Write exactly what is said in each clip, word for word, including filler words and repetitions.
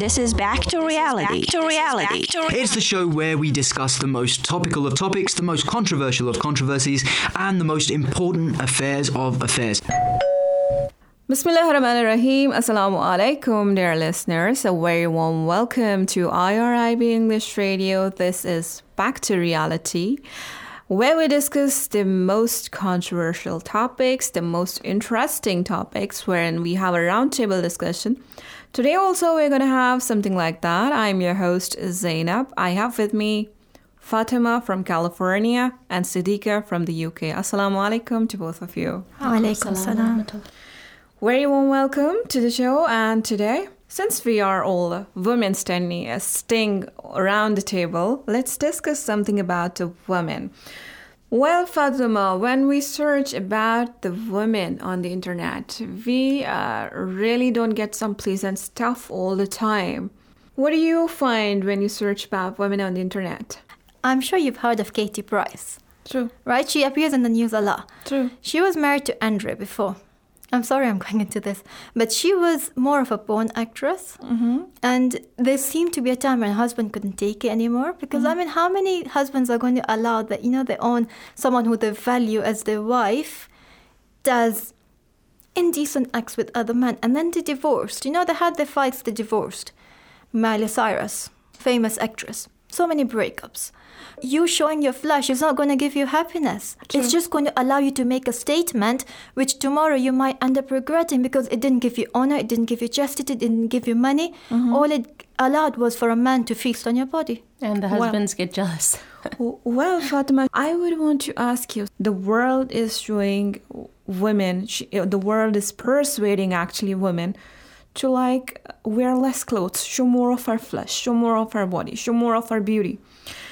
This is Back to Reality. Back to reality. It's the show where we discuss the most topical of topics, the most controversial of controversies, and the most important affairs of affairs. Bismillahirrahmanirrahim. Assalamu alaikum, dear listeners. A very warm welcome to I R I B English Radio. This is Back to Reality, where we discuss the most controversial topics, the most interesting topics, wherein we have a roundtable discussion. Today also we're going to have something like that. I'm your host, Zainab. I have with me Fatima from California and Siddiqa from the U K. Assalamu alaikum to both of you. Wa alaikum salam. Very warm welcome to the show. And today, since we are all women standing, uh, staying around the table, let's discuss something about the women. Well, Fatima, when we search about the women on the internet, we uh, really don't get some pleasant stuff all the time. What do you find when you search about women on the internet? I'm sure you've heard of Katie Price. True. Right? She appears in the news a lot. True. She was married to Andre before. I'm sorry I'm going into this, but she was more of a porn actress. Mm-hmm. And there seemed to be a time when her husband couldn't take it anymore. Because, mm-hmm. I mean, how many husbands are going to allow that, you know, they own someone who they value as their wife does indecent acts with other men, and then they divorced. You know, they had their fights, they divorced. Miley Cyrus, famous actress. So many breakups. You showing your flesh is not going to give you happiness. True. It's just going to allow you to make a statement which tomorrow you might end up regretting because it didn't give you honor, it didn't give you chastity, it didn't give you money. Mm-hmm. All it allowed was for a man to feast on your body. And the husbands well, get jealous. Well, Fatima, I would want to ask you, the world is showing women, the world is persuading actually women to like wear less clothes, show more of our flesh, show more of our body, show more of our beauty.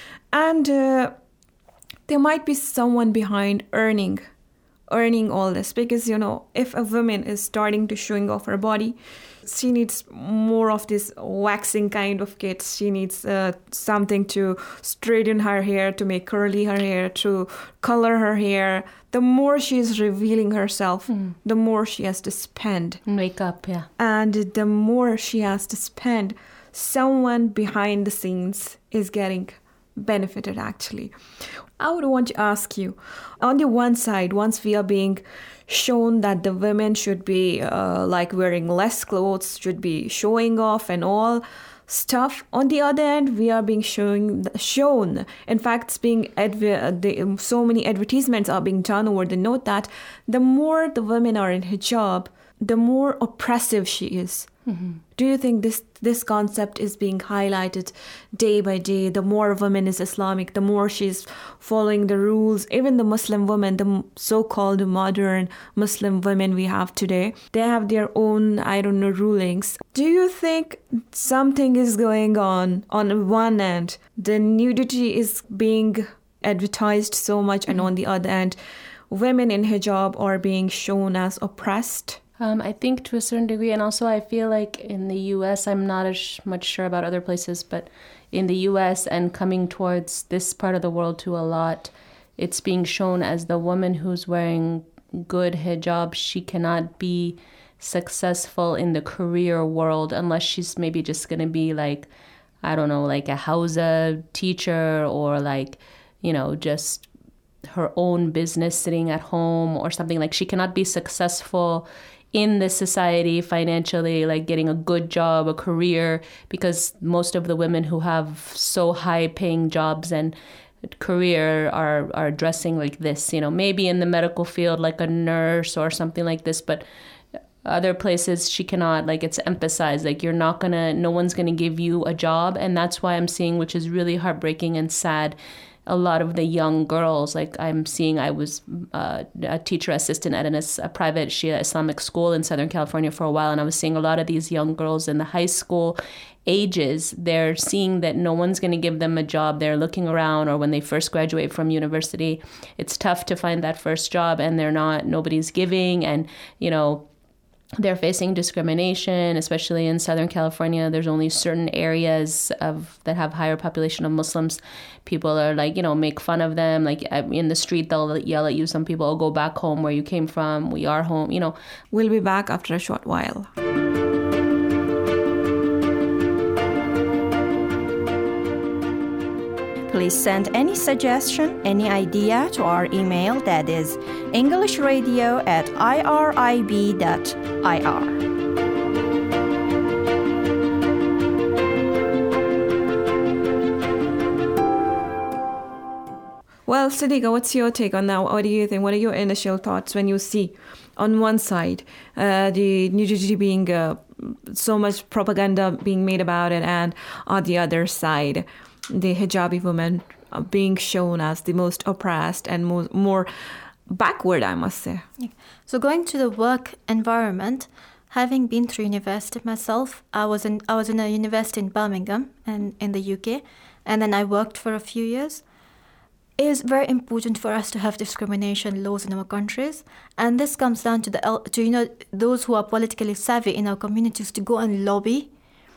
And uh, there might be someone behind earning, earning all this. Because, you know, if a woman is starting to showing off her body, she needs more of this waxing kind of kits. She needs uh, something to straighten her hair, to make curly her hair, to color her hair. The more she is revealing herself, mm. the more she has to spend. Makeup, yeah. And the more she has to spend, someone behind the scenes is getting benefited, actually. I would want to ask you, on the one side, once we are being shown that the women should be uh, like wearing less clothes, should be showing off and all stuff. On the other end, we are being showing, shown. In fact, it's being adver- the, so many advertisements are being done over the note that the more the women are in hijab, the more oppressive she is. Mm-hmm. Do you think this this concept is being highlighted day by day? The more a woman is Islamic, the more she's following the rules. Even the Muslim women, the so-called modern Muslim women we have today, they have their own, I don't know, rulings. Do you think something is going on on one end? The nudity is being advertised so much, mm-hmm. and on the other end, women in hijab are being shown as oppressed? Um, I think to a certain degree, and also I feel like in the U S, I'm not as much sure about other places, but in the U S and coming towards this part of the world too a lot, it's being shown as the woman who's wearing good hijab, she cannot be successful in the career world unless she's maybe just going to be like, I don't know, like a Hausa teacher or like, you know, just her own business sitting at home or something. Like she cannot be successful in this society financially, like getting a good job, a career, because most of the women who have so high paying jobs and career are are dressing like this, you know, maybe in the medical field like a nurse or something like this, but other places she cannot, like it's emphasized, like you're not gonna, no one's gonna give you a job. And that's why I'm seeing, which is really heartbreaking and sad, a lot of the young girls, like I'm seeing, I was uh, a teacher assistant at an, a private Shia Islamic school in Southern California for a while, and I was seeing a lot of these young girls in the high school ages. They're seeing that no one's going to give them a job. They're looking around, or when they first graduate from university, it's tough to find that first job, and they're not, nobody's giving, and, you know, they're facing discrimination, especially in Southern California. There's only certain areas of that have higher population of Muslims. People are like, you know, make fun of them. Like in the street, they'll yell at you. Some people will go back home where you came from. We are home, you know. We'll be back after a short while. always send any suggestion, any idea to our email that is englishradio at irib dot I R. Well, Sadiqa, what's your take on that? What do you think? What are your initial thoughts when you see, on one side, uh, the nudity being uh, so much propaganda being made about it, and on the other side, the hijabi women being shown as the most oppressed and more, more backward, I must say. So going to the work environment, having been through university myself, I was in I was in a university in Birmingham and in the U K, and then I worked for a few years. It is very important for us to have discrimination laws in our countries, and this comes down to the to you know those who are politically savvy in our communities to go and lobby,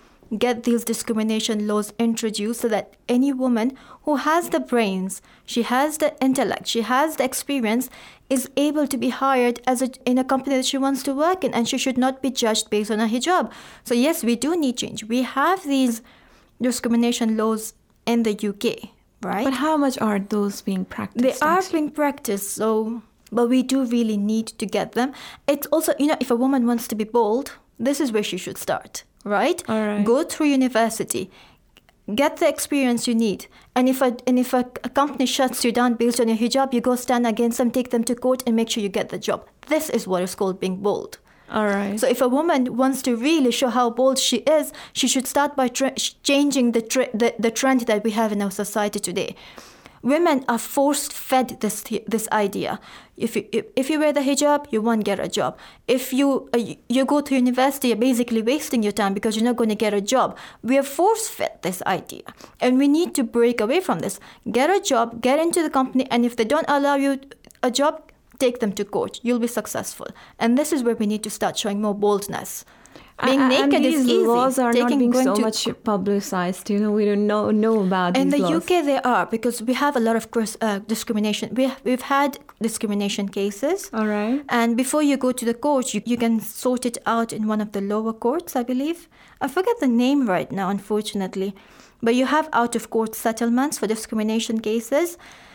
get these discrimination laws introduced so that any woman who has the brains, she has the intellect, she has the experience, is able to be hired as a, in a company that she wants to work in, and she should not be judged based on her hijab. So yes, we do need change. We have these discrimination laws in the U K. Right? But how much are those being practiced? They are actually? being practiced, so but we do really need to get them. It's also, you know, if a woman wants to be bold, this is where she should start, right? All right. Go through university, get the experience you need, and if a and if a, a company shuts you down based on your hijab, you go stand against them, take them to court, and make sure you get the job. This is what is called being bold. All right. So if a woman wants to really show how bold she is, she should start by tra- changing the, tra- the the trend that we have in our society today. Women are force-fed this this idea. If you if, if you wear the hijab, you won't get a job. If you uh, you go to university, you're basically wasting your time because you're not going to get a job. We are force-fed this idea, and we need to break away from this. Get a job, get into the company, and if they don't allow you a job, take them to court. You'll be successful. And this is where we need to start showing more boldness. Being and, naked and is these easy. laws are Taking, not being going so to, much publicized. You know, we don't know, know about in these the laws. U K, they are, because we have a lot of cross, uh, discrimination. We, we've had discrimination cases. All right. And before you go to the court, you, you can sort it out in one of the lower courts, I believe. I forget the name right now, unfortunately. But you have out-of-court settlements for discrimination cases.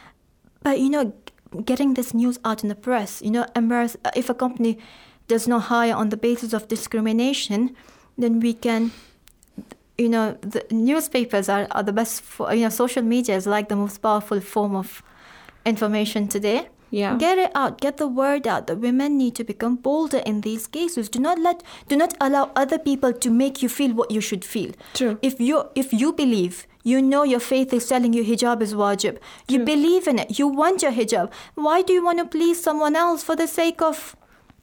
But, you know, getting this news out in the press, you know, embarrass, if a company does not hire on the basis of discrimination, then we can, you know, the newspapers are, are the best, for, you know, social media is like the most powerful form of information today. Yeah. Get it out, get the word out. The women need to become bolder in these cases. Do not let, do not allow other people to make you feel what you should feel. True. If you, if you believe, you know your faith is telling you hijab is wajib. You True. believe in it. You want your hijab. Why do you want to please someone else for the sake of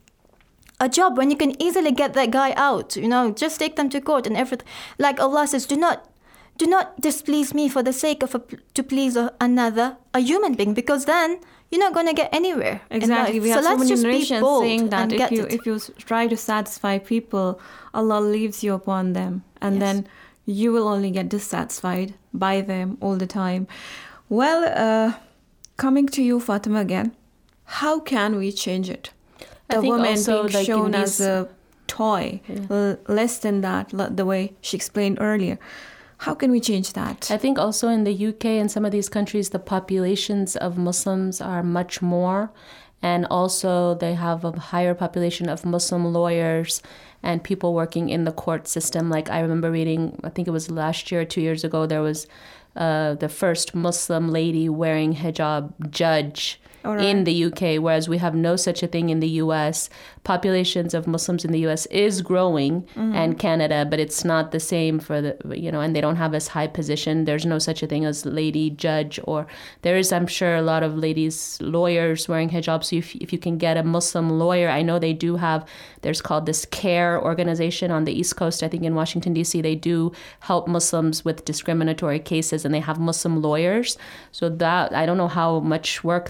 a job when you can easily get that guy out? You know, just take them to court and everything. Like Allah says, do not, do not displease me for the sake of a, to please a, another, a human being, because then you're not going to get anywhere. Exactly. We so have so let's many just be narrations bold saying that and if get you it. if you try to satisfy people, Allah leaves you upon them, and Yes. then you will only get dissatisfied by them all the time. Well, uh, coming to you, Fatima, again, how can we change it? I The think woman also, being like, in shown as these- a toy, l- less than that, l- the way she explained earlier. How can we change that? I think also in the U K and some of these countries, the populations of Muslims are much more. And also they have a higher population of Muslim lawyers and people working in the court system. Like I remember reading, I think it was last year or two years ago, there was uh, the first Muslim lady wearing hijab judge All right. in the U K, whereas we have no such a thing in the U S. Populations of Muslims in the U S is growing, Mm-hmm. and Canada, but it's not the same for the, you know, and they don't have as high position. There's no such a thing as lady judge, or there is, I'm sure, a lot of ladies lawyers wearing hijab. So if, if you can get a Muslim lawyer, I know they do have, there's called this CARE organization on the East Coast, I think in Washington, D C, they do help Muslims with discriminatory cases, and they have Muslim lawyers. So that, I don't know how much work they've been able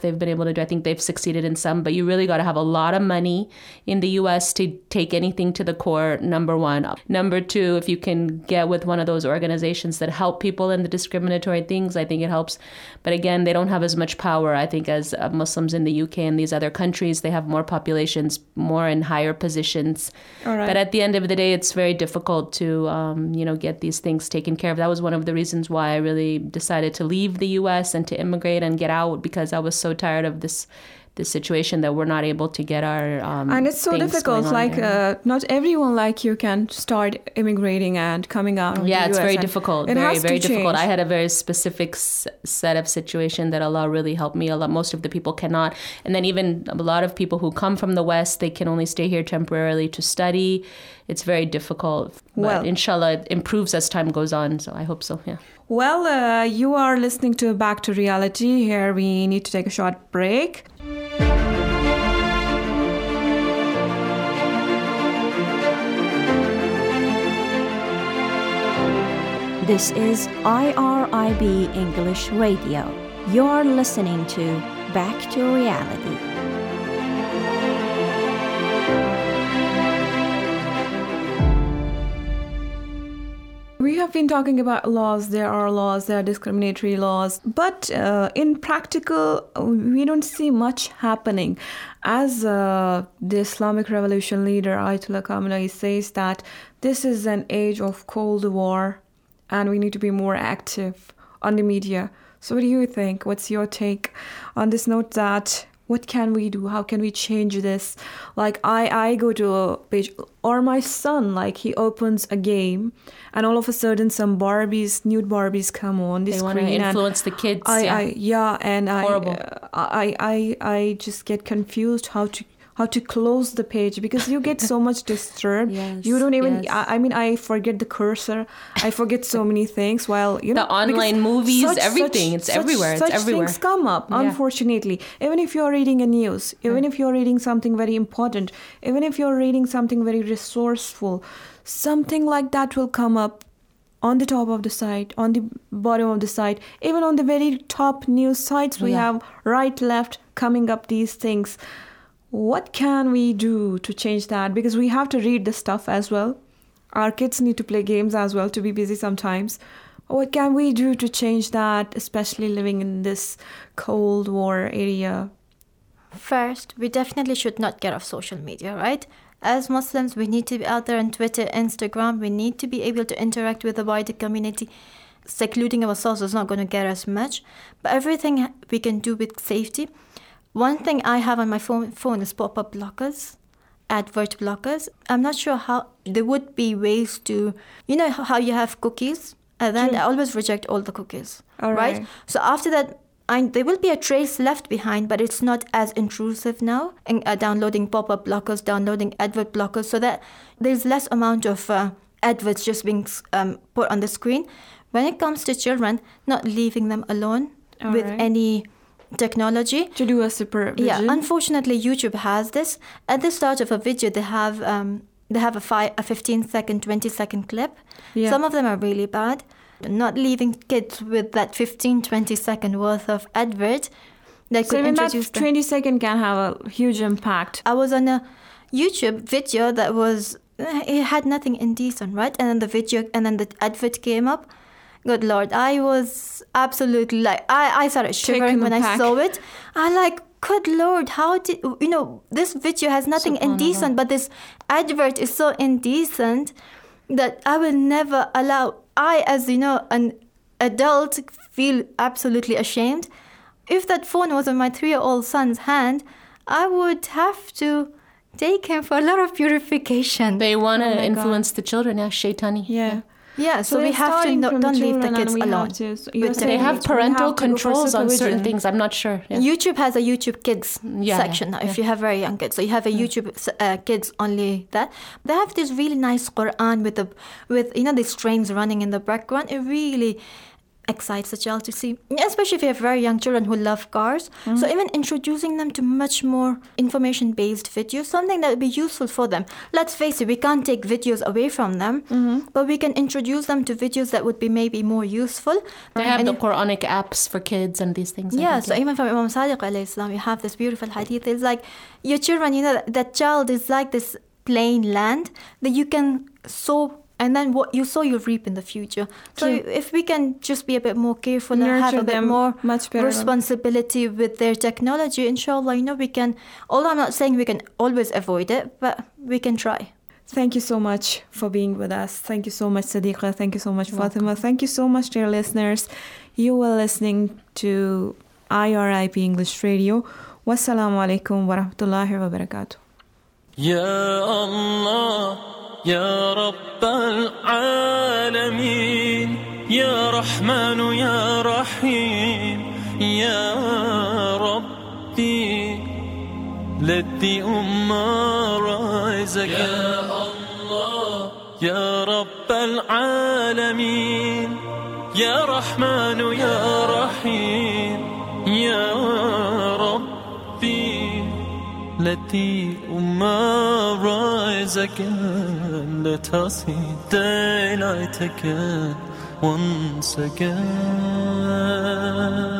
able to do. I think they've succeeded in some, but you really got to have a lot of money in the U S to take anything to the core, number one. Number two, if you can get with one of those organizations that help people in the discriminatory things, I think it helps. But again, they don't have as much power, I think, as uh, Muslims in the U K and these other countries. They have more populations, more in higher positions. All right. But at the end of the day, it's very difficult to, um, you know, get these things taken care of. That was one of the reasons why I really decided to leave the U S and to immigrate and get out, because I was so tired of this this situation that we're not able to get our um, and it's so things difficult. going on Like there. uh, not everyone like you can start immigrating and coming out of Yeah, the it's U S, very and difficult. it Very, has very to difficult. change. I had a very specific s- set of situation that Allah really helped me. A lot, most of the people cannot. And then even a lot of people who come from the West, they can only stay here temporarily to study. It's very difficult. But Well- inshallah, it improves as time goes on. So I hope so, yeah. Well, uh, you are listening to Back to Reality. Here we need to take a short break. This is I R I B English Radio. You're listening to Back to Reality. We have been talking about laws. There are laws, there are discriminatory laws. But uh, in practical, we don't see much happening. As uh, the Islamic Revolution leader Ayatollah Khamenei says that this is an age of Cold War and we need to be more active on the media. So what do you think? What's your take on this note that what can we do? How can we change this? Like I, I go to a page, or my son, like he opens a game and all of a sudden some Barbies, nude Barbies come on the They screen. want to and influence the kids. I, yeah. I, yeah, and I, Horrible. uh, I, I, I just get confused how to how to close the page because you get so much disturbed. Yes, you don't even. yes. I, I mean, I forget the cursor. I forget so many things. While you know, The online because movies, such- everything. such- It's such- everywhere. It's Such everywhere. things come up. Yeah. Unfortunately, even if you're reading a news, even if you're reading something very important, even if you're reading something very resourceful, something like that will come up on the top of the site, on the bottom of the site, even on the very top news sites. We Yeah. have right, left coming up these things. What can we do to change that? Because we have to read the stuff as well. Our kids need to play games as well to be busy sometimes. What can we do to change that, especially living in this Cold War area? First, we definitely should not get off social media, right? As Muslims, we need to be out there on Twitter, Instagram. We need to be able to interact with the wider community. Secluding ourselves is not going to get us much, but everything we can do with safety. One thing I have on my phone, phone is pop-up blockers, advert blockers. I'm not sure how, there would be ways to, you know how you have cookies? And then True. I always reject all the cookies, All right? right. So after that, I, there will be a trace left behind, but it's not as intrusive now. In, uh, downloading pop-up blockers, downloading advert blockers, so that there's less amount of uh, adverts just being um, put on the screen. When it comes to children, not leaving them alone All with right. any technology. To do a supervision? Yeah, unfortunately, YouTube has this. At the start of a video, they have um, they have a five, a fifteen second, twenty second clip. Yeah. Some of them are really bad. Not leaving kids with that fifteen, twenty second worth of advert that So could even that introduce them. twenty second can have a huge impact. I was on a YouTube video that was, it had nothing indecent, right? And then the video, and then the advert came up. Good Lord, I was absolutely like, I, I started shivering Taken when I aback. saw it. I like, good Lord, how did, you know, this video has nothing indecent, but this advert is so indecent that I will never allow, I as, you know, an adult feel absolutely ashamed. If that phone was in my three-year-old son's hand, I would have to take him for a lot of purification. They want to Oh my influence the children. Yeah, shaitani. Yeah. Yeah, so, we it's have to starting no, from don't leave the children and kids we have alone. to- so With you're the- saying They have we parental have to go for controls on certain supervision. things. I'm not sure. Yeah. YouTube has a YouTube Kids Yeah, section yeah, now, if yeah. you have very young kids. So you have a YouTube uh, Kids only that. They have this really nice Quran with the with you know these trains running in the background. It really excites the child to see, especially if you have very young children who love cars. Mm-hmm. So even introducing them to much more information-based videos, something that would be useful for them. Let's face it, we can't take videos away from them, mm-hmm. but we can introduce them to videos that would be maybe more useful. They have and the Quranic apps for kids and these things. Yeah, think, so yeah. even from Imam Sadiq alayhi salam, you have this beautiful hadith. It's like your children, you know, that, that child is like this plain land that you can sow, and then what you sow, you reap in the future. So True. if we can just be a bit more careful Nurture and have a bit them more much better. responsibility with their technology, inshallah, you know, we can, although I'm not saying we can always avoid it, but we can try. Thank you so much for being with us. Thank you so much, Sadiqa. Thank you so much, Fatima. Thank you so much, dear listeners. You were listening to I R I B English Radio. Wassalamu alaikum wa rahmatullahi wa barakatuh. Ya Allah, Ya Rabb al-Alameen, Ya Rahman, Ya Rahim, Ya Rabbi, let the Ummah rise again. Ya Allah, Ya Rabb al-Alameen, Ya Rahman, Ya Rahim, Ya Rabbi, let the Ummah rise again. Let us see daylight again, once again.